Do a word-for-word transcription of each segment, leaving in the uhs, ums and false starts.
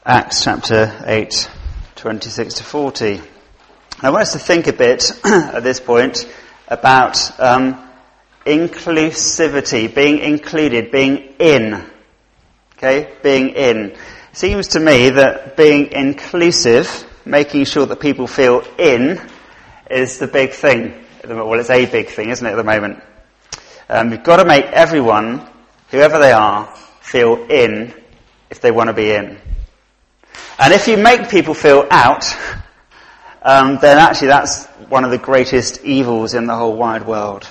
Acts chapter eight, twenty-six to forty. I want us to think a bit at this point about um, inclusivity, being included, being in. Okay, being in. It seems to me that being inclusive, making sure that people feel in, is the big thing. Well, it's a big thing, isn't it, at the moment? Um, you've got to make everyone, whoever they are, feel in if they want to be in. And if you make people feel out, um, then actually that's one of the greatest evils in the whole wide world.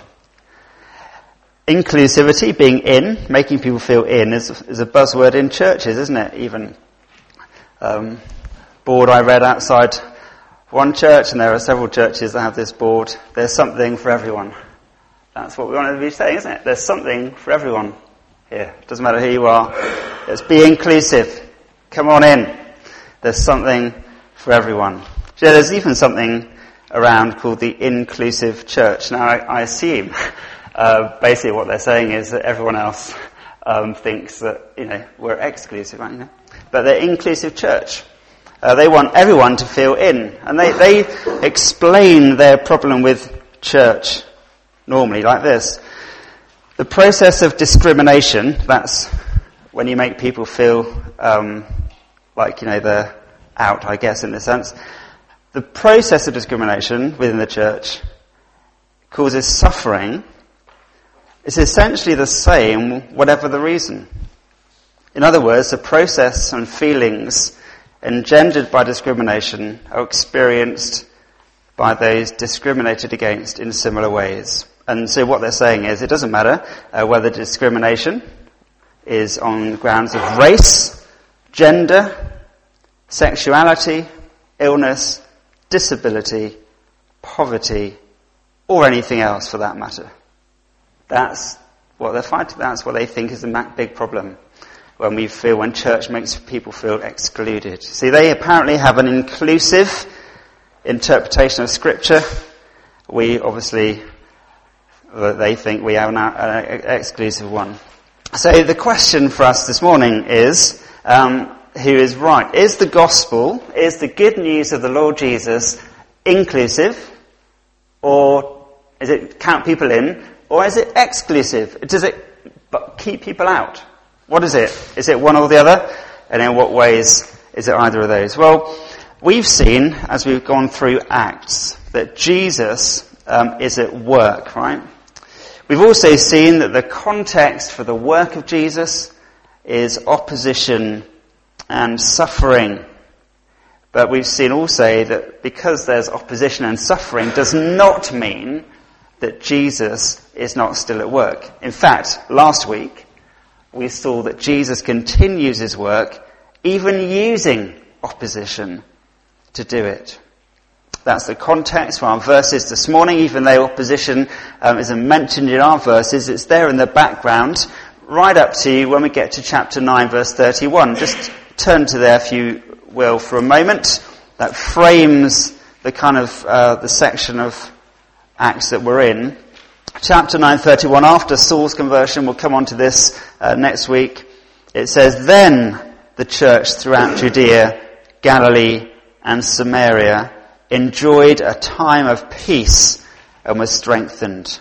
Inclusivity, being in, making people feel in, is, is a buzzword in churches, isn't it? Even um, board I read outside one church, and there are several churches that have this board. There's something for everyone. That's what we want to be saying, isn't it? There's something for everyone here. Doesn't matter who you are. Let's be inclusive. Come on in. There's something for everyone. So there's even something around called the inclusive church. Now, I, I assume uh, basically what they're saying is that everyone else um, thinks that, you know, we're exclusive, aren't you know? But they're inclusive church. Uh, they want everyone to feel in. And they, they explain their problem with church normally like this. The process of discrimination, that's when you make people feel um, like, you know, they're out, I guess, in a sense. The process of discrimination within the church causes suffering. It's essentially the same, whatever the reason. In other words, the process and feelings engendered by discrimination are experienced by those discriminated against in similar ways. And so what they're saying is, it doesn't matter uh, whether discrimination is on grounds of race, gender, sexuality, illness, disability, poverty, or anything else for that matter. That's what they're fighting. That's what they think is the big problem when we feel, when church makes people feel excluded. See, they apparently have an inclusive interpretation of Scripture. We obviously, they think we have an exclusive one. So the question for us this morning is, um, who is right? Is the gospel, is the good news of the Lord Jesus inclusive, or is it count people in, or is it exclusive? Does it keep people out? What is it? Is it one or the other? And in what ways is it either of those? Well, we've seen, as we've gone through Acts, that Jesus um, is at work, right? We've also seen that the context for the work of Jesus is opposition and suffering. But we've seen also that because there's opposition and suffering does not mean that Jesus is not still at work. In fact, last week we saw that Jesus continues his work even using opposition to do it. That's the context for our verses this morning. Even though opposition um, isn't mentioned in our verses, it's there in the background right up to when we get to chapter nine, verse thirty-one. Just turn to there, if you will, for a moment. That frames the kind of uh, the section of Acts that we're in. Chapter nine, thirty-one. After Saul's conversion, we'll come on to this uh, next week. It says, "Then the church throughout Judea, Galilee, and Samaria enjoyed a time of peace and was strengthened."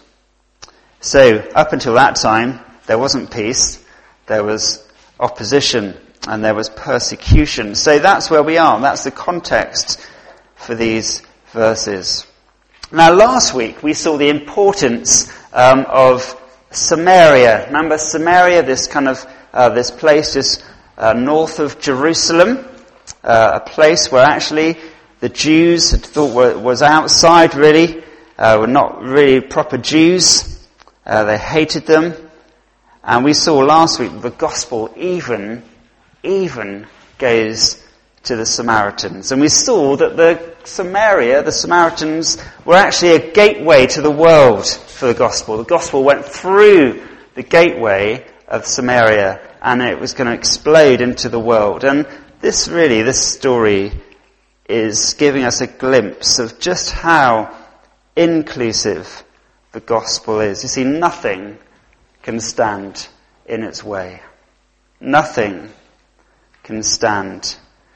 So, up until that time, there wasn't peace. There was opposition and there was persecution. So that's where we are. That's the context for these verses. Now, last week we saw the importance um, of Samaria. Remember Samaria, this kind of uh, this place just uh, north of Jerusalem, uh, a place where actually the Jews had thought were, was outside, really, uh, were not really proper Jews. Uh, they hated them. And we saw last week the gospel even, even goes to the Samaritans. And we saw that the Samaria, the Samaritans, were actually a gateway to the world for the gospel. The gospel went through the gateway of Samaria and it was going to explode into the world. And this really, this story is giving us a glimpse of just how inclusive the gospel is. You see, nothing can stand in its way. Nothing can stand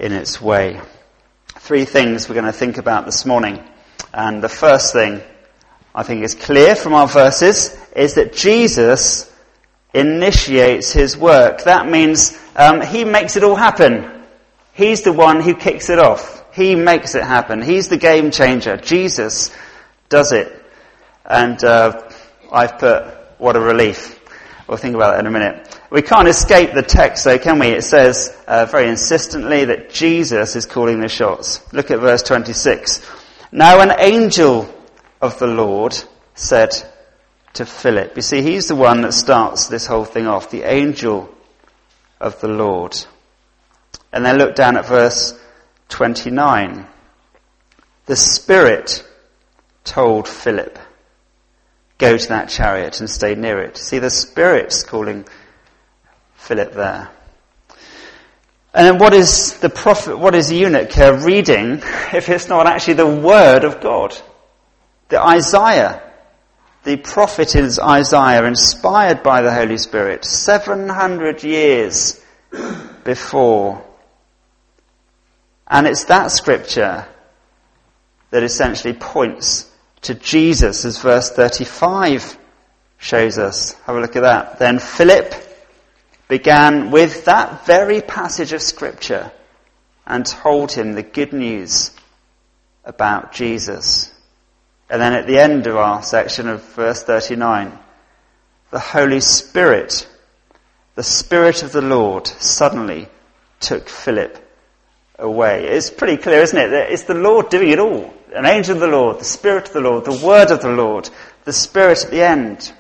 in its way. Three things we're going to think about this morning. And the first thing I think is clear from our verses is that Jesus initiates his work. That means um, he makes it all happen. He's the one who kicks it off. He makes it happen. He's the game changer. Jesus does it. And uh, I've put, what a relief. We'll think about that in a minute. We can't escape the text though, can we? It says uh, very insistently that Jesus is calling the shots. Look at verse twenty-six. Now an angel of the Lord said to Philip. You see, he's the one that starts this whole thing off. The angel of the Lord. And then look down at verse twenty-nine. The Spirit told Philip, go to that chariot and stay near it. See, the Spirit's calling Philip there. And then what is the prophet, what is the eunuch uh, reading if it's not actually the word of God? The Isaiah, the prophet is Isaiah, inspired by the Holy Spirit, seven hundred years before. And it's that scripture that essentially points to Jesus, as verse thirty-five shows us. Have a look at that. Then Philip began with that very passage of scripture and told him the good news about Jesus. And then at the end of our section of verse thirty-nine, the Holy Spirit, the Spirit of the Lord, suddenly took Philip away. It's pretty clear, isn't it? That it's the Lord doing it all. An angel of the Lord, the Spirit of the Lord, the Word of the Lord, the Spirit at the end.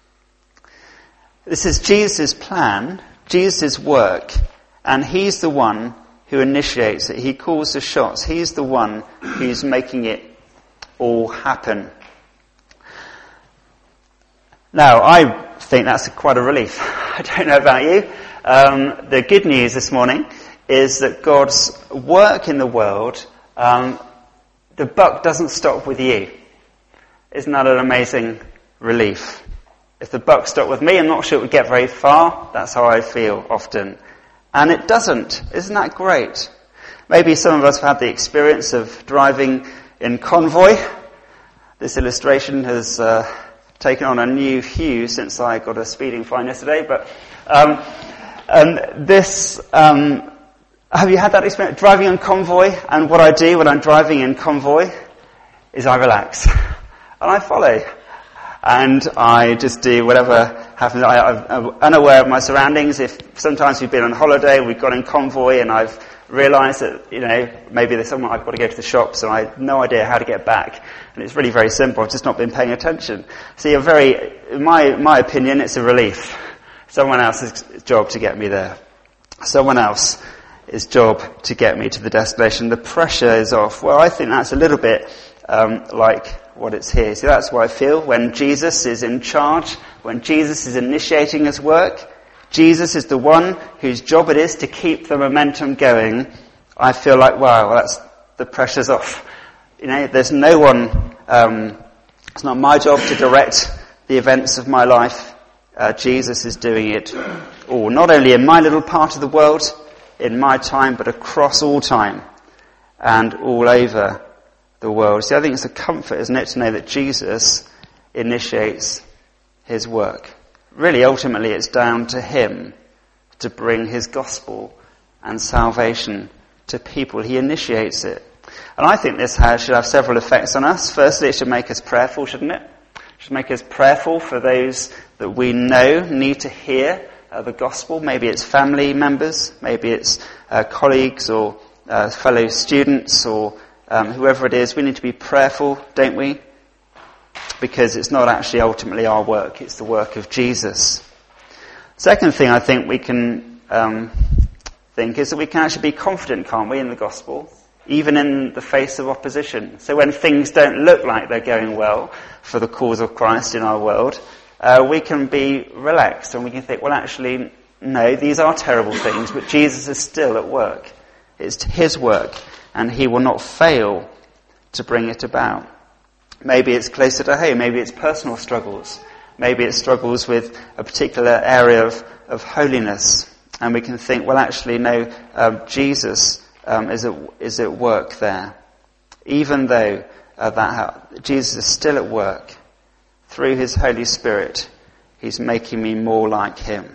This is Jesus' plan, Jesus' work, and he's the one who initiates it. He calls the shots. He's the one who's making it all happen. Now, I think that's quite a relief. I don't know about you. Um, the good news this morning is that God's work in the world, um, the buck doesn't stop with you. Isn't that an amazing relief? If the buck stopped with me, I'm not sure it would get very far. That's how I feel often. And it doesn't. Isn't that great? Maybe some of us have had the experience of driving in convoy. This illustration has uh, taken on a new hue since I got a speeding fine yesterday. But um, and this, um, have you had that experience? Driving in convoy, and what I do when I'm driving in convoy is I relax. And I follow. And I just do whatever happens. I, I'm unaware of my surroundings. If sometimes we've been on holiday, we've gone in convoy, and I've realised that, you know, maybe there's someone I've got to go to the shops, and I have no idea how to get back. And it's really very simple. I've just not been paying attention. See, a very, in my my opinion, it's a relief. Someone else's job to get me there. Someone else's job to get me to the destination. The pressure is off. Well, I think that's a little bit um, like what it's here. See, that's what I feel when Jesus is in charge, when Jesus is initiating his work. Jesus is the one whose job it is to keep the momentum going. I feel like, wow, that's, the pressure's off. You know, there's no one, um, it's not my job to direct the events of my life. Uh, Jesus is doing it all. Not only in my little part of the world, in my time, but across all time and all over the world. See, I think it's a comfort, isn't it, to know that Jesus initiates his work. Really, ultimately, it's down to him to bring his gospel and salvation to people. He initiates it. And I think this has, should have several effects on us. Firstly, it should make us prayerful, shouldn't it? It should make us prayerful for those that we know need to hear uh, the gospel. Maybe it's family members, maybe it's uh, colleagues or uh, fellow students or um, whoever it is. We need to be prayerful, don't we? Because it's not actually ultimately our work, it's the work of Jesus. Second thing I think we can um, think is that we can actually be confident, can't we, in the gospel, even in the face of opposition. So when things don't look like they're going well for the cause of Christ in our world, uh, we can be relaxed and we can think, well, actually, no, these are terrible things, but Jesus is still at work. It's his work, and he will not fail to bring it about. Maybe it's closer to home. Maybe it's personal struggles. Maybe it's struggles with a particular area of, of holiness. And we can think, well, actually, no, um, Jesus um, is, at, is at work there. Even though uh, that Jesus is still at work, through his Holy Spirit, he's making me more like him.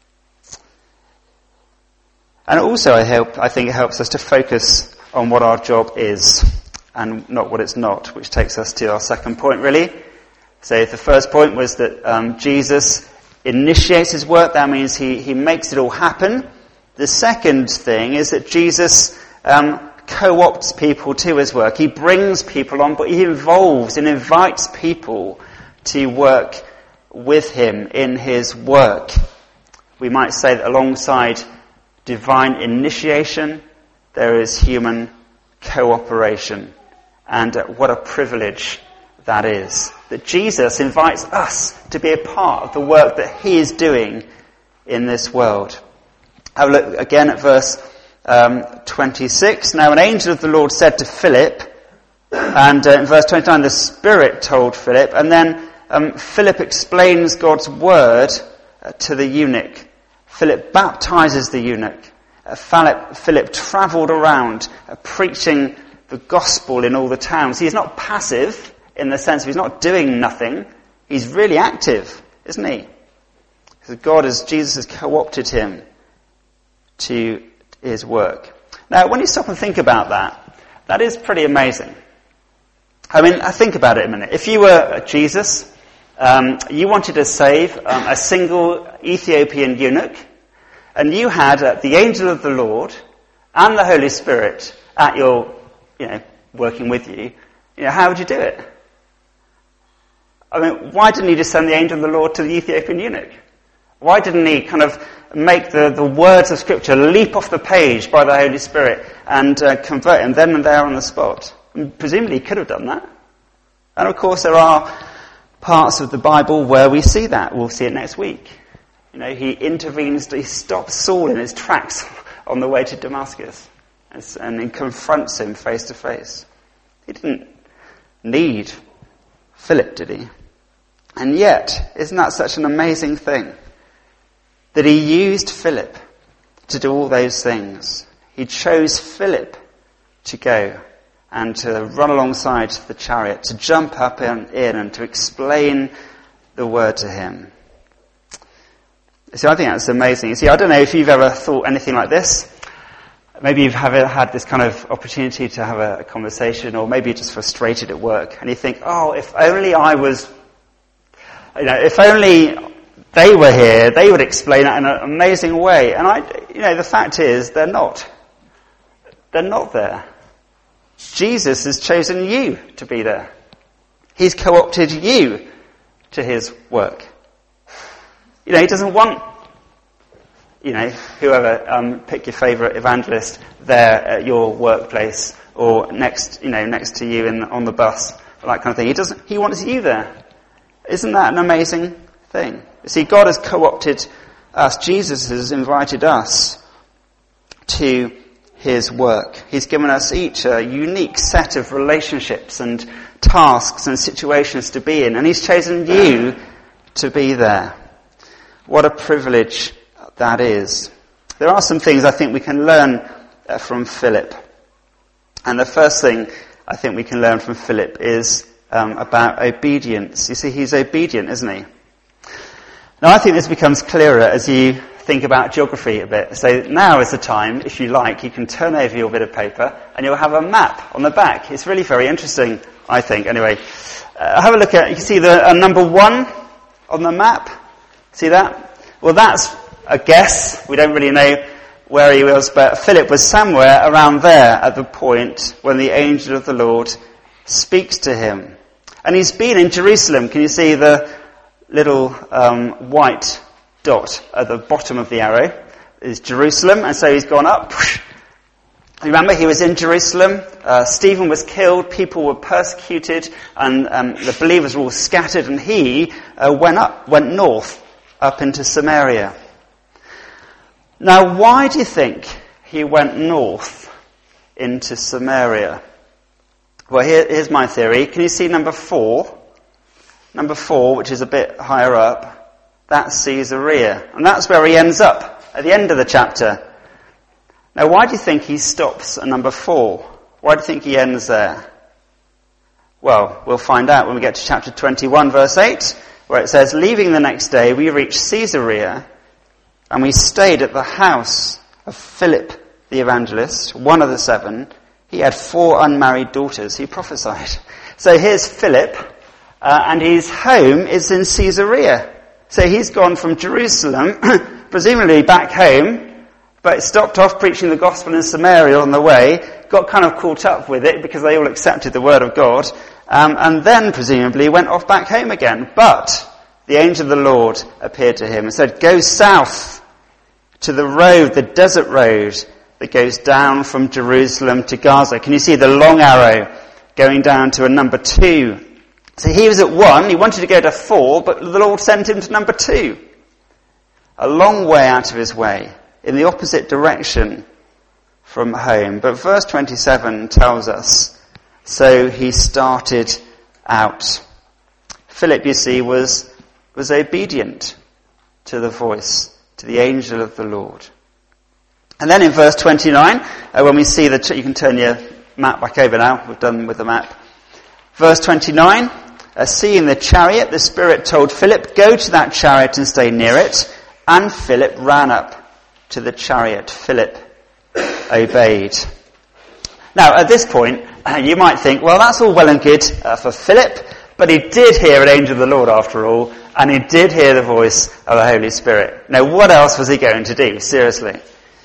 And also I help, I think it helps us to focus on what our job is and not what it's not, which takes us to our second point, really. So the first point was that um, Jesus initiates his work. That means he, he makes it all happen. The second thing is that Jesus um, co-opts people to his work. He brings people on, but he involves and invites people to work with him in his work. We might say that alongside divine initiation, there is human cooperation. And uh, what a privilege that is. That Jesus invites us to be a part of the work that he is doing in this world. Have a look again at verse um, twenty-six. Now an angel of the Lord said to Philip, and uh, in verse twenty-nine the Spirit told Philip, and then um, Philip explains God's word uh, to the eunuch. Philip baptizes the eunuch. Uh, Philip, Philip travelled around uh, preaching the gospel in all the towns. He's not passive in the sense of he's not doing nothing. He's really active, isn't he? Because God, as Jesus has co-opted him to his work. Now, when you stop and think about that, that is pretty amazing. I mean, I think about it a minute. If you were Jesus, um, you wanted to save um, a single Ethiopian eunuch, and you had uh, the angel of the Lord and the Holy Spirit at your, you know, working with you, you know, how would you do it? I mean, why didn't he just send the angel of the Lord to the Ethiopian eunuch? Why didn't he kind of make the, the words of Scripture leap off the page by the Holy Spirit and uh, convert him then and there on the spot? And presumably he could have done that. And of course there are parts of the Bible where we see that. We'll see it next week. You know, he intervenes, he stops Saul in his tracks on the way to Damascus and he confronts him face to face. He didn't need Philip, did he? And yet, isn't that such an amazing thing? That he used Philip to do all those things. He chose Philip to go and to run alongside the chariot, to jump up in, in and to explain the word to him. See, I think that's amazing. You see, I don't know if you've ever thought anything like this. Maybe you've ever had this kind of opportunity to have a, a conversation, or maybe you're just frustrated at work, and you think, oh, if only I was, you know, if only they were here, they would explain it in an amazing way. And I, you know, the fact is, they're not. They're not there. Jesus has chosen you to be there. He's co-opted you to his work. You know, he doesn't want, you know, whoever, um, pick your favourite evangelist there at your workplace or next, you know, next to you in, on the bus, or that kind of thing. He doesn't, he wants you there. Isn't that an amazing thing? You see, God has co-opted us. Jesus has invited us to his work. He's given us each a unique set of relationships and tasks and situations to be in, and he's chosen you to be there. What a privilege that is. There are some things I think we can learn uh, from Philip. And the first thing I think we can learn from Philip is um, about obedience. You see, he's obedient, isn't he? Now, I think this becomes clearer as you think about geography a bit. So now is the time, if you like, you can turn over your bit of paper and you'll have a map on the back. It's really very interesting, I think. Anyway, uh, have a look at, you can see the uh, number one on the map. See that? Well, that's a guess. We don't really know where he was, but Philip was somewhere around there at the point when the angel of the Lord speaks to him. And he's been in Jerusalem. Can you see the little um, white dot at the bottom of the arrow? Is Jerusalem, and so he's gone up. Remember, he was in Jerusalem. Uh, Stephen was killed. People were persecuted, and um, the believers were all scattered. And he uh, went up, went north, up into Samaria. Now, why do you think he went north into Samaria? Well, here, here's my theory. Can you see number four? Number four, which is a bit higher up, that's Caesarea. And that's where he ends up at the end of the chapter. Now, why do you think he stops at number four? Why do you think he ends there? Well, we'll find out when we get to chapter twenty-one, verse eight, where it says, leaving the next day, we reached Caesarea, and we stayed at the house of Philip the evangelist, one of the seven. He had four unmarried daughters. He prophesied. So here's Philip, uh, and his home is in Caesarea. So he's gone from Jerusalem, presumably back home, but stopped off preaching the gospel in Samaria on the way, got kind of caught up with it because they all accepted the word of God, um, and then presumably went off back home again. But the angel of the Lord appeared to him and said, go south to the road, the desert road that goes down from Jerusalem to Gaza. Can you see the long arrow going down to a number two? So he was at one, he wanted to go to four, but the Lord sent him to number two. A long way out of his way, in the opposite direction from home. But verse twenty-seven tells us, so he started out. Philip, you see, was, was obedient to the voice, to the angel of the Lord. And then in verse twenty-nine, uh, when we see the, you can turn your map back over now, we're done with the map. Verse twenty-nine, uh, seeing the chariot, the Spirit told Philip, go to that chariot and stay near it. And Philip ran up to the chariot. Philip obeyed. Now, at this point, uh, you might think, well, that's all well and good uh, for Philip, but he did hear an angel of the Lord after all, and he did hear the voice of the Holy Spirit. Now, what else was he going to do? Seriously.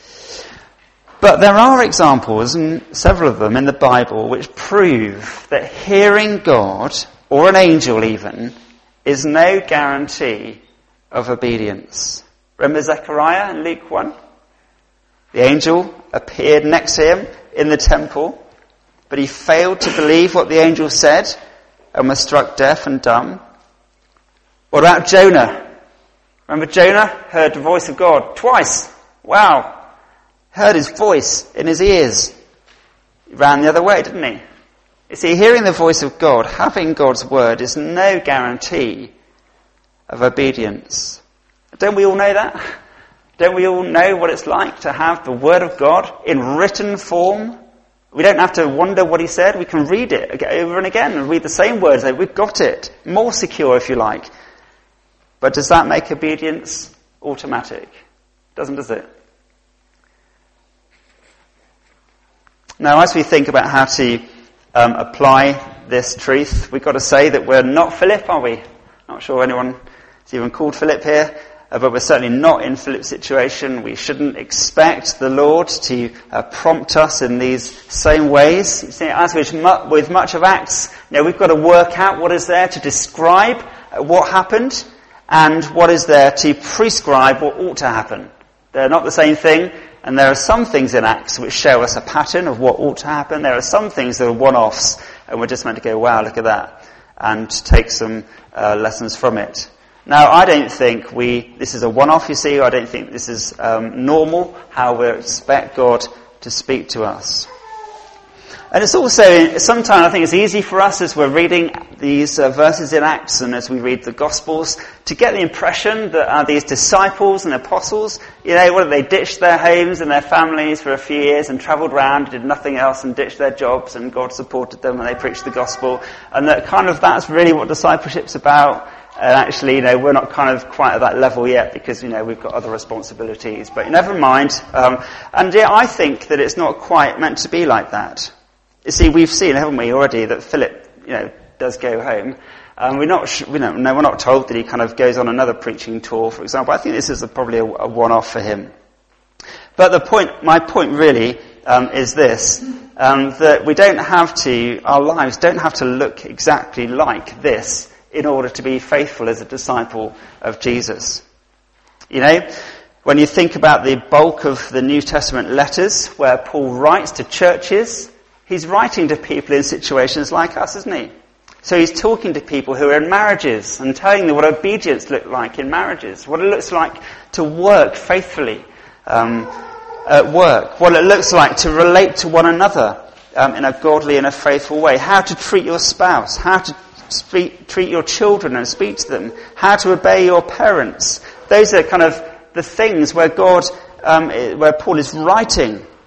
But there are examples, and several of them in the Bible, which prove that hearing God, or an angel even, is no guarantee of obedience. Remember Zechariah in Luke one? The angel appeared next to him in the temple, but he failed to believe what the angel said and was struck deaf and dumb. What about Jonah? Remember Jonah heard the voice of God twice. Wow. Heard his voice in his ears. He ran the other way, didn't he? You see, hearing the voice of God, having God's word, is no guarantee of obedience. Don't we all know that? Don't we all know what it's like to have the word of God in written form? We don't have to wonder what he said. We can read it over and again and read the same words. We've got it. More secure, if you like. But does that make obedience automatic? Doesn't, does it? Now, as we think about how to um, apply this truth, we've got to say that we're not Philip, are we? Not sure anyone is even called Philip here, uh, but we're certainly not in Philip's situation. We shouldn't expect the Lord to uh, prompt us in these same ways. You see, as with, mu- with much of Acts, you know, we've got to work out what is there to describe uh, what happened and what is there to prescribe what ought to happen. They're not the same thing. And there are some things in Acts which show us a pattern of what ought to happen. There are some things that are one-offs, and we're just meant to go, wow, look at that, and take some uh, lessons from it. Now, I don't think we, this is a one-off, you see. I don't think this is um, normal, how we expect God to speak to us. And it's also, sometimes I think it's easy for us as we're reading these uh, verses in Acts and as we read the Gospels to get the impression that uh, these disciples and apostles, you know, what, they ditched their homes and their families for a few years and travelled around, did nothing else and ditched their jobs, and God supported them and they preached the Gospel. And that kind of, that's really what discipleship's about. And actually, you know, we're not kind of quite at that level yet because, you know, we've got other responsibilities. But never mind. Um, and yeah, I think that it's not quite meant to be like that. You see, we've seen, haven't we, already, that Philip, you know, does go home. Um, we're not, we don't, no, we're not told that he kind of goes on another preaching tour, for example. I think this is a, probably a, a one-off for him. But the point, my point really, um, is this, um, that we don't have to, our lives don't have to look exactly like this in order to be faithful as a disciple of Jesus. You know, when you think about the bulk of the New Testament letters where Paul writes to churches, he's writing to people in situations like us, isn't he? So he's talking to people who are in marriages and telling them what obedience looks like in marriages, what it looks like to work faithfully um, at work, what it looks like to relate to one another um, in a godly and a faithful way, how to treat your spouse, how to speak, treat your children and speak to them, how to obey your parents. Those are kind of the things where God, um, where Paul is writing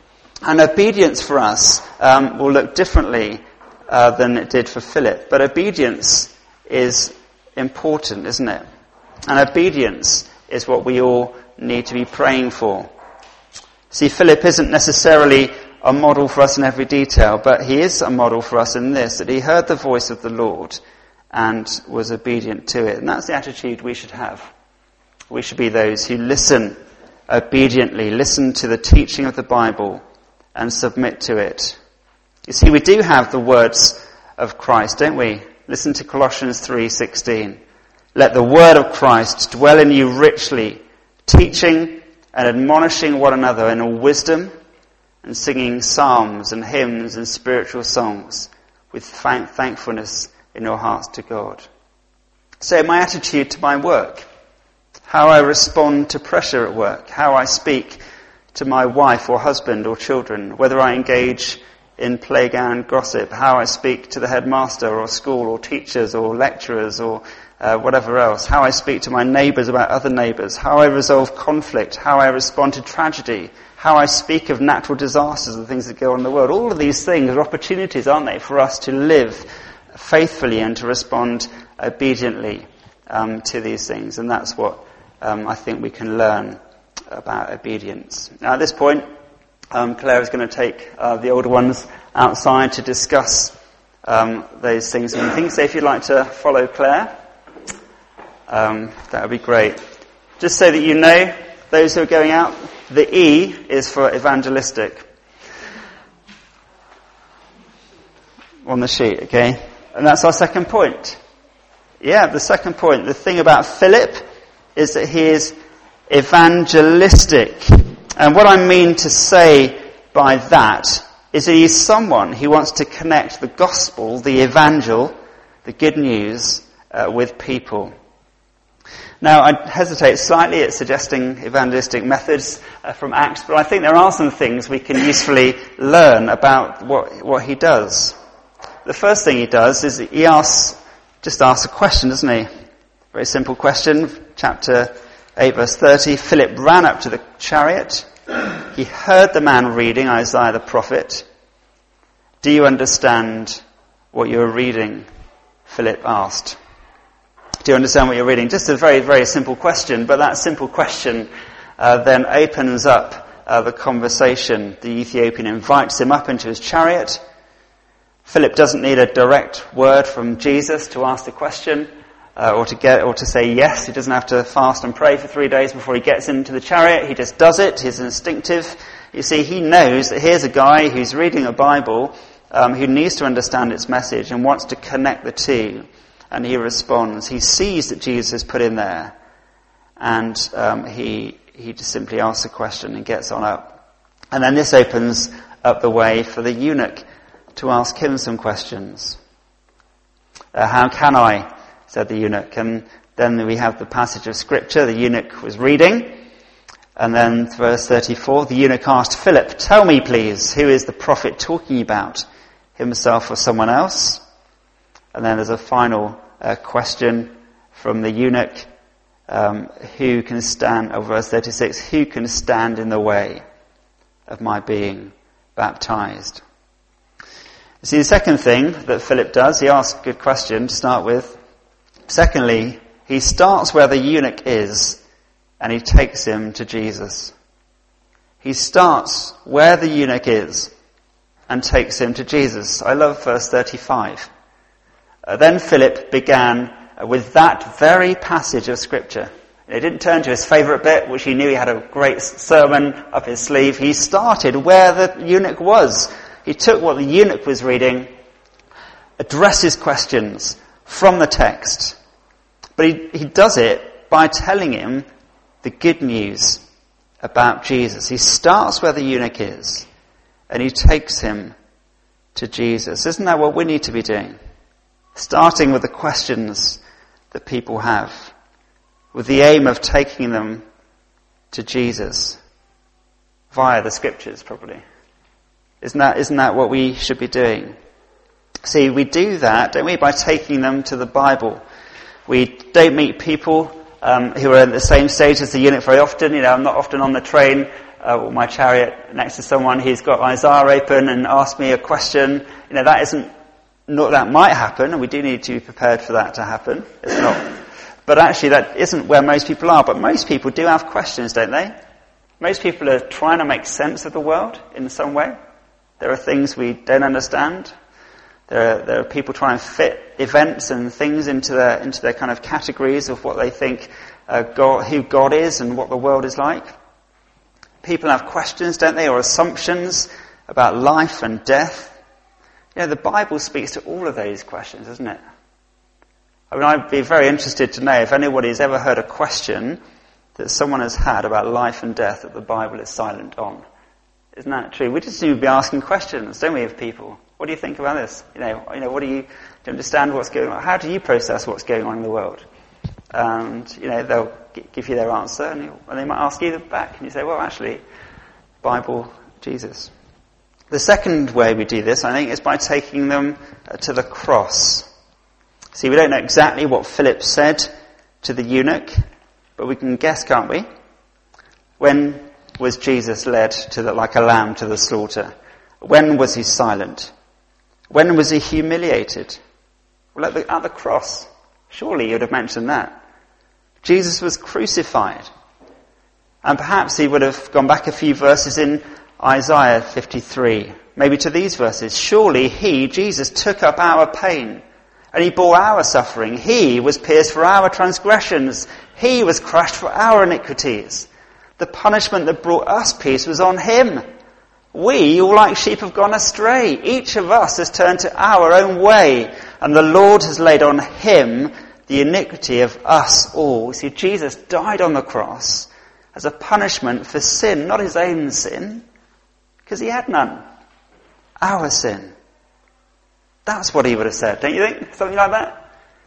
And obedience for us um, will look differently uh, than it did for Philip. But obedience is important, isn't it? And obedience is what we all need to be praying for. See, Philip isn't necessarily a model for us in every detail, but he is a model for us in this, that he heard the voice of the Lord and was obedient to it. And that's the attitude we should have. We should be those who listen obediently, listen to the teaching of the Bible and submit to it. You see, we do have the words of Christ, don't we? Listen to Colossians three sixteen. Let the word of Christ dwell in you richly, teaching and admonishing one another in all wisdom, and singing psalms and hymns and spiritual songs with thank- thankfulness in your hearts to God. So my attitude to my work, how I respond to pressure at work, how I speak to my wife or husband or children, whether I engage in playground gossip, how I speak to the headmaster or school or teachers or lecturers or uh, whatever else, how I speak to my neighbours about other neighbours, how I resolve conflict, how I respond to tragedy, how I speak of natural disasters and things that go on in the world. All of these things are opportunities, aren't they, for us to live faithfully and to respond obediently um, to these things. And that's what um, I think we can learn about obedience. Now at this point, um, Claire is going to take uh, the older ones outside to discuss um, those things and things. So if you'd like to follow Claire, um, that would be great. Just so that you know, those who are going out, the E is for evangelistic on the sheet, okay? And that's our second point. Yeah, the second point. The thing about Philip is that he is evangelistic. And what I mean to say by that is that he's someone who wants to connect the gospel, the evangel, the good news, uh, with people. Now, I hesitate slightly at suggesting evangelistic methods uh, from Acts, but I think there are some things we can usefully learn about what, what he does. The first thing he does is he asks, just asks a question, doesn't he? Very simple question. Chapter eight, verse thirty. Philip ran up to the chariot. He heard the man reading Isaiah the prophet. Do you understand what you're reading? Philip asked. Do you understand what you're reading? Just a very, very simple question, but that simple question uh, then opens up uh, the conversation. The Ethiopian invites him up into his chariot. Philip doesn't need a direct word from Jesus to ask the question uh, or to get or to say yes. He doesn't have to fast and pray for three days before he gets into the chariot. He just does it. He's instinctive. You see, he knows that here's a guy who's reading a Bible um, who needs to understand its message and wants to connect the two. And he responds. He sees that Jesus is put in there. And um, he he just simply asks a question and gets on up. And then this opens up the way for the eunuch to ask him some questions. Uh, how can I? Said the eunuch. And then we have the passage of scripture the eunuch was reading. And then verse thirty-four, the eunuch asked Philip, tell me please, who is the prophet talking about? Himself or someone else? And then there's a final uh, question from the eunuch, um, who can stand, oh, verse thirty-six, who can stand in the way of my being baptized? You see, the second thing that Philip does, he asks a good question to start with. Secondly, he starts where the eunuch is and he takes him to Jesus. He starts where the eunuch is and takes him to Jesus. I love verse thirty-five. Uh, then Philip began uh, with that very passage of Scripture. He didn't turn to his favourite bit, which he knew he had a great sermon up his sleeve. He started where the eunuch was. He took what the eunuch was reading, addresses questions from the text. But he, he does it by telling him the good news about Jesus. He starts where the eunuch is, and he takes him to Jesus. Isn't that what we need to be doing? Starting with the questions that people have, with the aim of taking them to Jesus via the scriptures, probably. Isn't that, isn't that what we should be doing? See, we do that, don't we, by taking them to the Bible. We don't meet people um, who are at the same stage as the eunuch very often. You know, I'm not often on the train uh, or my chariot next to someone who's got Isaiah open and asks me a question, you know, that isn't, not that might happen, and we do need to be prepared for that to happen. It's not. But actually that isn't where most people are. But most people do have questions, don't they? Most people are trying to make sense of the world in some way. There are things we don't understand. There are, there are people trying to fit events and things into their, into their kind of categories of what they think uh, God, who God is and what the world is like. People have questions, don't they, or assumptions about life and death. You know, the Bible speaks to all of those questions, doesn't it? I mean, I'd be very interested to know if anybody's ever heard a question that someone has had about life and death that the Bible is silent on. Isn't that true? We just need to be asking questions, don't we, of people? What do you think about this? You know, you know, what do you, do you understand what's going on? How do you process what's going on in the world? And, you know, they'll g- give you their answer, and, you, and they might ask you back, and you say, well, actually, Bible, Jesus. The second way we do this, I think, is by taking them to the cross. See, we don't know exactly what Philip said to the eunuch, but we can guess, can't we? When was Jesus led to the, like a lamb to the slaughter? When was he silent? When was he humiliated? Well, at the, at the cross. Surely he would have mentioned that. Jesus was crucified. And perhaps he would have gone back a few verses in Isaiah fifty-three, maybe to these verses. Surely he, Jesus, took up our pain. And he bore our suffering. He was pierced for our transgressions. He was crushed for our iniquities. The punishment that brought us peace was on him. We, all like sheep, have gone astray. Each of us has turned to our own way. And the Lord has laid on him the iniquity of us all. See, Jesus died on the cross as a punishment for sin, not his own sin, because he had none. Our sin. That's what he would have said, don't you think? Something like that?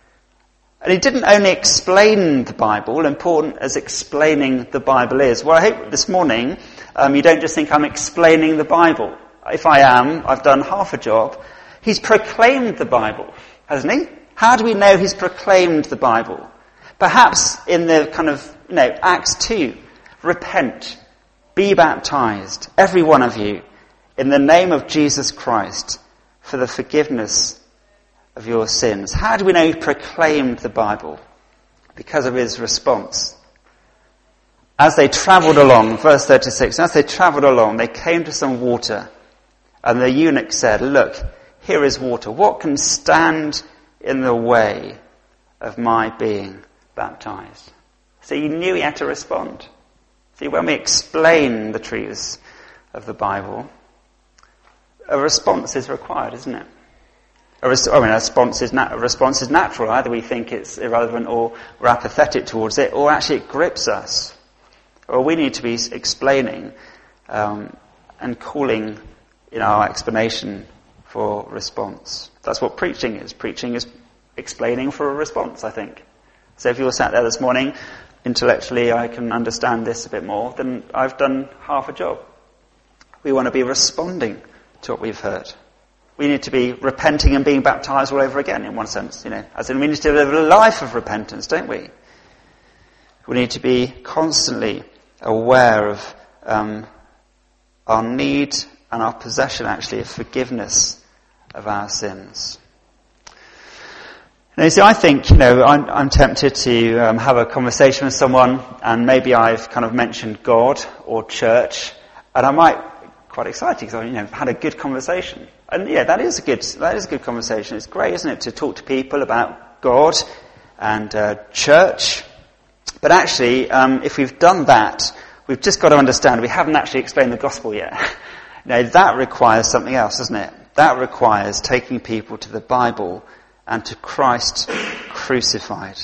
And he didn't only explain the Bible, important as explaining the Bible is. Well, I hope this morning um, you don't just think I'm explaining the Bible. If I am, I've done half a job. He's proclaimed the Bible, hasn't he? How do we know he's proclaimed the Bible? Perhaps in the kind of, you know, Acts two. Repent, be baptized, every one of you, in the name of Jesus Christ, for the forgiveness of your sins. How do we know he proclaimed the Bible? Because of his response. As they travelled along, verse thirty-six, as they travelled along, they came to some water, and the eunuch said, look, here is water. What can stand in the way of my being baptized? So he knew he had to respond. See, when we explain the truths of the Bible, a response is required, isn't it? A, res- I mean, a, response is nat- a response is natural. Either we think it's irrelevant or we're apathetic towards it, or actually it grips us. Or we need to be explaining um, and calling in our explanation for response. That's what preaching is. Preaching is explaining for a response, I think. So if you were sat there this morning, intellectually I can understand this a bit more, then I've done half a job. We want to be responding to what we've heard. We need to be repenting and being baptized all over again, in one sense, you know. As in, we need to live a life of repentance, don't we? We need to be constantly aware of um, our need and our possession, actually, of forgiveness of our sins. Now, you see, I think, you know, I'm, I'm tempted to um, have a conversation with someone, and maybe I've kind of mentioned God or church, and I might quite excited because I, you know, had a good conversation. And yeah, that is a good, that is a good conversation. It's great, isn't it, to talk to people about God and uh, church. But actually, um, if we've done that, we've just got to understand we haven't actually explained the gospel yet. You know, that requires something else, doesn't it? That requires taking people to the Bible and to Christ crucified.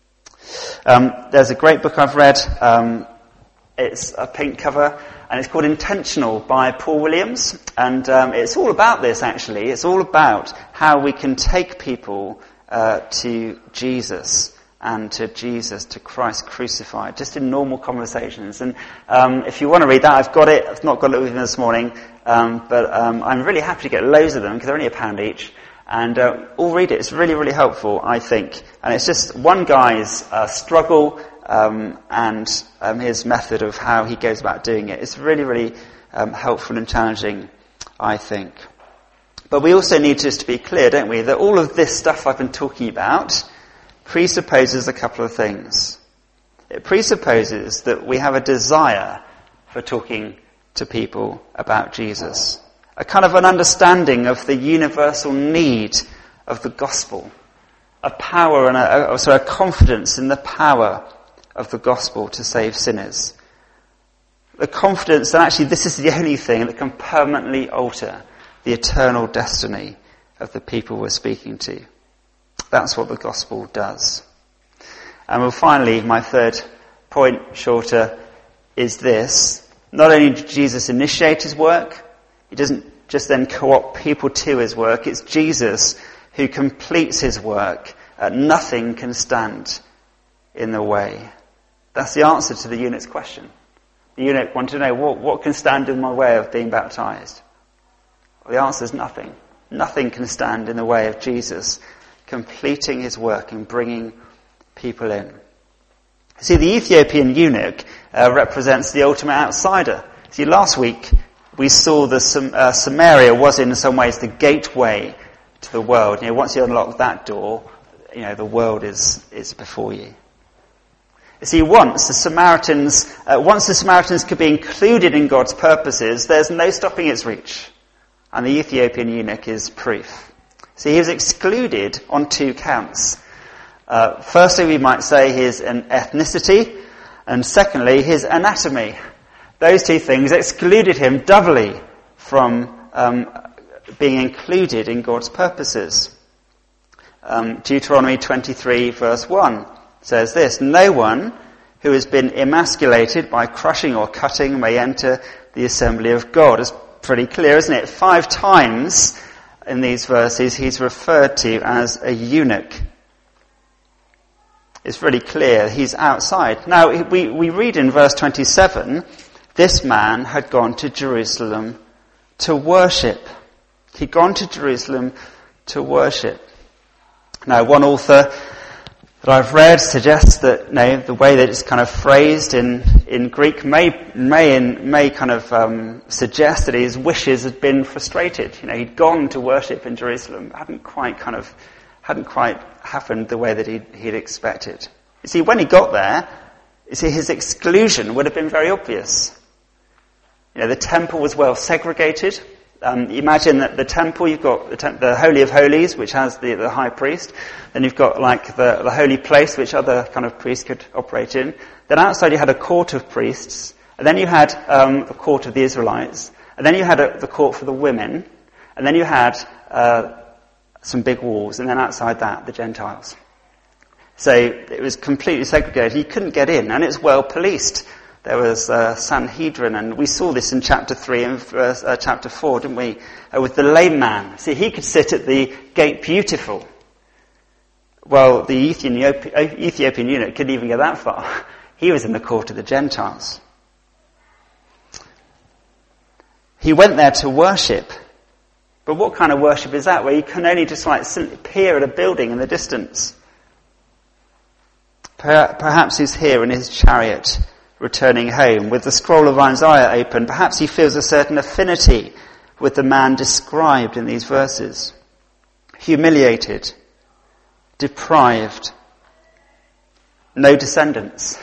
Um, there's a great book I've read. Um, it's a pink cover, and it's called Intentional by Paul Williams. And um, it's all about this, actually. It's all about how we can take people uh, to Jesus and to Jesus, to Christ crucified, just in normal conversations. And um, if you want to read that, I've got it. I've not got it with me this morning, um, but um, I'm really happy to get loads of them because they're only a pound each. And uh, all read it. It's really, really helpful, I think. And it's just one guy's uh, struggle um, and um, his method of how he goes about doing it. It's really, really um, helpful and challenging, I think. But we also need just to be clear, don't we, that all of this stuff I've been talking about presupposes a couple of things. It presupposes that we have a desire for talking to people about Jesus. A kind of an understanding of the universal need of the gospel. A power and a, a, sorry, a confidence in the power of the gospel to save sinners. The confidence that actually this is the only thing that can permanently alter the eternal destiny of the people we're speaking to. That's what the gospel does. And well, finally, my third point, shorter, is this. Not only did Jesus initiate his work, he doesn't just then co-opt people to his work. It's Jesus who completes his work. Uh, nothing can stand in the way. That's the answer to the eunuch's question. The eunuch wanted to know, what, what can stand in my way of being baptized? Well, the answer is nothing. Nothing can stand in the way of Jesus completing his work and bringing people in. See, the Ethiopian eunuch uh, represents the ultimate outsider. See, last week we saw that uh, Samaria was in some ways the gateway to the world. You know, once you unlock that door, you know, the world is, is before you. You see, once the Samaritans, uh, once the Samaritans could be included in God's purposes, there's no stopping its reach. And the Ethiopian eunuch is proof. See, he was excluded on two counts. Uh, firstly, we might say his ethnicity, and secondly, his anatomy. Those two things excluded him doubly from um, being included in God's purposes. Um, Deuteronomy twenty-three verse one says this, "No one who has been emasculated by crushing or cutting may enter the assembly of God." It's pretty clear, isn't it? Five times in these verses he's referred to as a eunuch. It's really clear he's outside. Now, we, we read in verse twenty-seven, this man had gone to Jerusalem to worship. He'd gone to Jerusalem to worship. Now, one author that I've read suggests that you know, the way that it's kind of phrased in, in Greek may may may kind of um, suggest that his wishes had been frustrated. You know, he'd gone to worship in Jerusalem, hadn't quite kind of hadn't quite happened the way that he'd, he'd expected. You see, when he got there, you see, his exclusion would have been very obvious. You know, the temple was well segregated. Um, imagine that the temple, you've got the, temp- the Holy of Holies, which has the, the high priest. Then you've got like the, the holy place, which other kind of priests could operate in. Then outside you had a court of priests. And then you had um, the court of the Israelites. And then you had a, the court for the women. And then you had uh, some big walls. And then outside that, the Gentiles. So it was completely segregated. You couldn't get in. And it's well policed. There was uh, Sanhedrin, and we saw this in chapter three and verse, uh, chapter four, didn't we? Uh, with the lame man. See, he could sit at the gate beautiful. Well, the Ethiopian, Ethiopian eunuch couldn't even get that far. He was in the court of the Gentiles. He went there to worship. But what kind of worship is that, where you can only just like simply peer at a building in the distance? Perhaps he's here in his chariot, returning home, with the scroll of Isaiah open. Perhaps he feels a certain affinity with the man described in these verses. Humiliated, deprived, no descendants,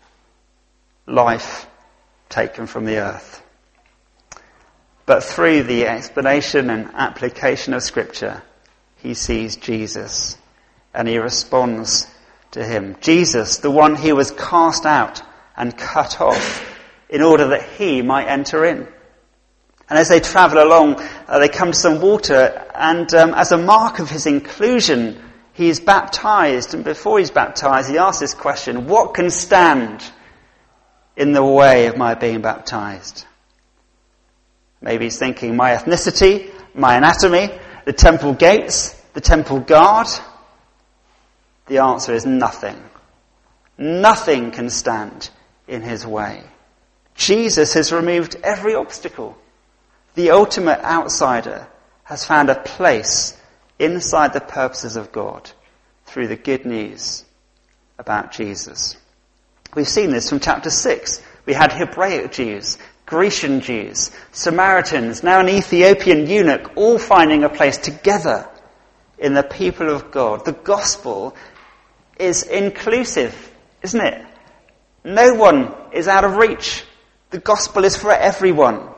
life taken from the earth. But through the explanation and application of Scripture, he sees Jesus and he responds to him. Jesus, the one who was cast out and cut off in order that he might enter in. And as they travel along, uh, they come to some water, and um, as a mark of his inclusion, he is baptized. And before he's baptized, he asks this question, what can stand in the way of my being baptized? Maybe he's thinking, my ethnicity, my anatomy, the temple gates, the temple guard. The answer is nothing. Nothing can stand in his way. Jesus has removed every obstacle. The ultimate outsider has found a place inside the purposes of God through the good news about Jesus. We've seen this from chapter six. We had Hebraic Jews, Grecian Jews, Samaritans, now an Ethiopian eunuch, all finding a place together in the people of God. The gospel is inclusive, isn't it? No one is out of reach. The gospel is for everyone.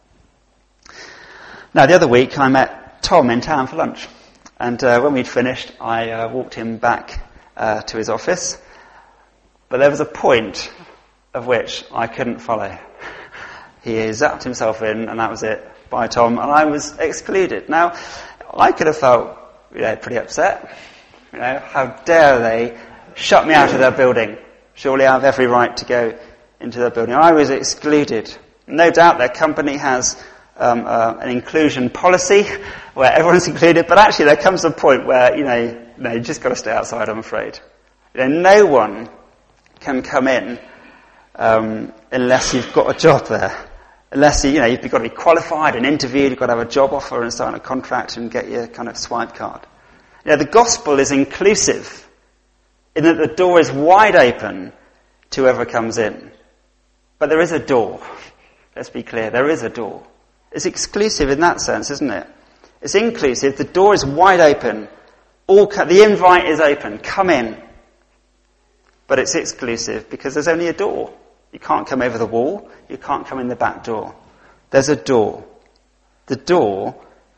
Now, the other week I met Tom in town for lunch. And uh, when we'd finished, I uh, walked him back uh, to his office. But there was a point of which I couldn't follow. He zapped himself in, and that was it. Bye, Tom. And I was excluded. Now, I could have felt, you know, pretty upset. You know, how dare they shut me out of their building? Surely I have every right to go into their building. I was excluded. No doubt their company has um, uh, an inclusion policy where everyone's included, but actually there comes a point where, you know, no, you just got to stay outside, I'm afraid. You know, no one can come in um, unless you've got a job there. Unless, you know, you've got to be qualified and interviewed, you've got to have a job offer and sign a contract and get your kind of swipe card. You know, the gospel is inclusive in that the door is wide open to whoever comes in. But there is a door. Let's be clear, there is a door. It's exclusive in that sense, isn't it? It's inclusive, the door is wide open. All co- the invite is open, come in. But it's exclusive because there's only a door. You can't come over the wall, you can't come in the back door. There's a door. The door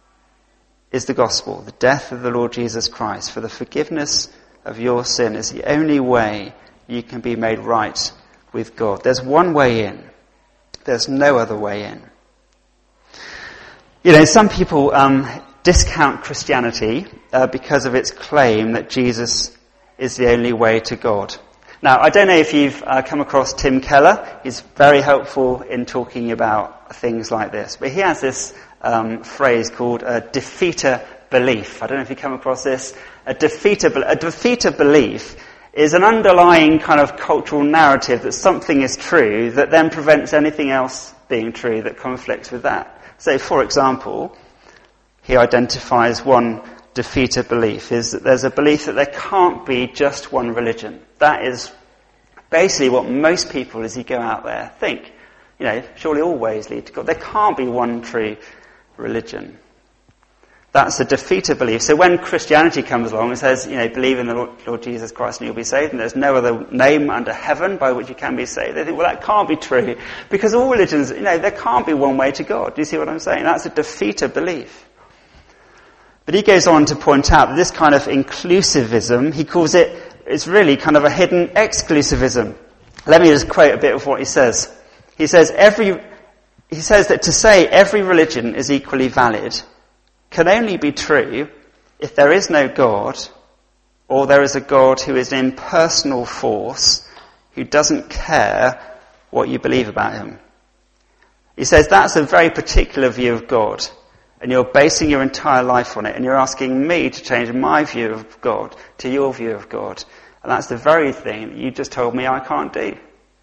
is the gospel, the death of the Lord Jesus Christ for the forgiveness of your sin is the only way you can be made right with God. There's one way in. There's no other way in. You know, some people um, discount Christianity uh, because of its claim that Jesus is the only way to God. Now, I don't know if you've uh, come across Tim Keller. He's very helpful in talking about things like this. But he has this um, phrase called a defeater belief. I don't know if you've come across this. A defeater, a defeater belief is an underlying kind of cultural narrative that something is true that then prevents anything else being true that conflicts with that. So, for example, he identifies one defeater belief is that there's a belief that there can't be just one religion. That is basically what most people, as you go out there, think. You know, surely all ways lead to God. There can't be one true religion. That's a defeater belief. So when Christianity comes along and says, you know, believe in the Lord, Lord Jesus Christ and you'll be saved, and there's no other name under heaven by which you can be saved, they think, well, that can't be true. Because all religions, you know, there can't be one way to God. Do you see what I'm saying? That's a defeater belief. But he goes on to point out that this kind of inclusivism, he calls it, it's really kind of a hidden exclusivism. Let me just quote a bit of what he says. He says, every, he says that to say every religion is equally valid can only be true if there is no God, or there is a God who is an impersonal force who doesn't care what you believe about him. He says that's a very particular view of God, and you're basing your entire life on it, and you're asking me to change my view of God to your view of God. And that's the very thing that you just told me I can't do.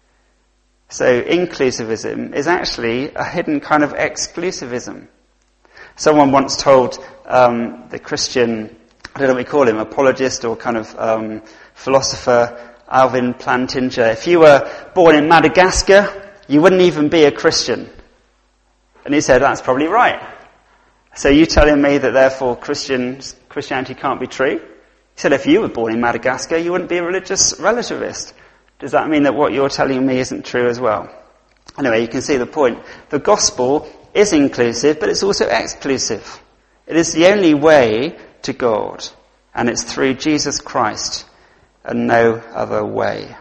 So inclusivism is actually a hidden kind of exclusivism. Someone once told um, the Christian, I don't know what we call him, apologist or kind of um, philosopher, Alvin Plantinga, if you were born in Madagascar, you wouldn't even be a Christian. And he said, that's probably right. So you telling me that therefore Christians, Christianity can't be true? He said, if you were born in Madagascar, you wouldn't be a religious relativist. Does that mean that what you're telling me isn't true as well? Anyway, you can see the point. The gospel is inclusive, but it's also exclusive. It is the only way to God, and it's through Jesus Christ and no other way.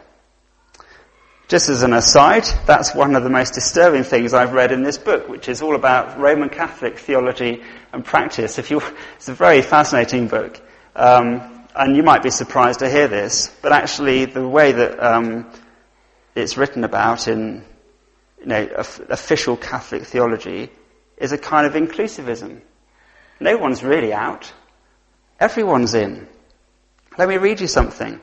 Just as an aside, that's one of the most disturbing things I've read in this book, which is all about Roman Catholic theology and practice. If you, it's a very fascinating book, um, and you might be surprised to hear this, but actually the way that um, it's written about in you know, official Catholic theology is a kind of inclusivism. No one's really out. Everyone's in. Let me read you something.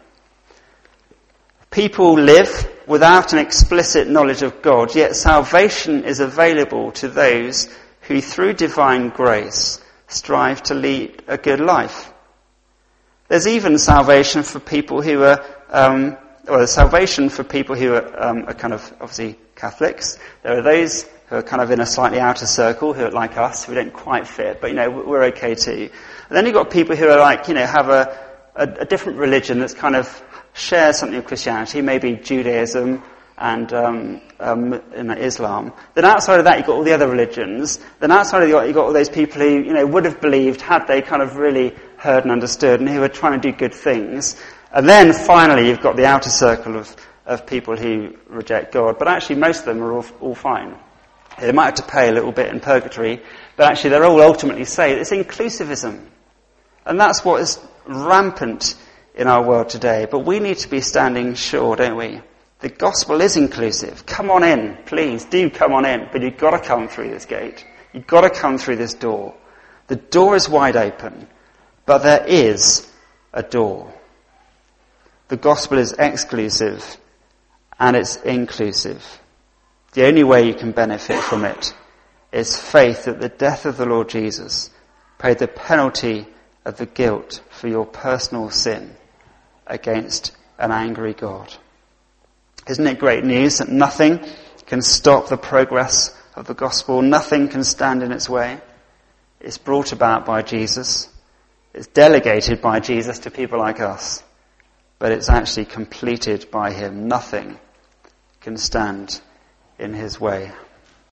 People live without an explicit knowledge of God, yet salvation is available to those who through divine grace strive to lead a good life. There's even salvation for people who are um, well, there's salvation for people who are, um, are kind of obviously Catholics. There are those who are kind of in a slightly outer circle, who are like us, who don't quite fit, but, you know, we're okay too. And then you've got people who are like, you know, have a, a, a different religion that's kind of shares something of Christianity, maybe Judaism and um, um, and Islam. Then outside of that, you've got all the other religions. Then outside of that, you've got all those people who, you know, would have believed had they kind of really heard and understood, and who are trying to do good things. And then finally, you've got the outer circle of, of people who reject God. But actually, most of them are all, all fine. They might have to pay a little bit in purgatory, but actually they're all ultimately saved. It's inclusivism. And that's what is rampant in our world today. But we need to be standing sure, don't we? The gospel is inclusive. Come on in, please, do come on in. But you've got to come through this gate. You've got to come through this door. The door is wide open, but there is a door. The gospel is exclusive and it's inclusive. The only way you can benefit from it is faith that the death of the Lord Jesus paid the penalty of the guilt for your personal sin against an angry God. Isn't it great news that nothing can stop the progress of the gospel? Nothing can stand in its way. It's brought about by Jesus. It's delegated by Jesus to people like us. But it's actually completed by him. Nothing can stand in his way.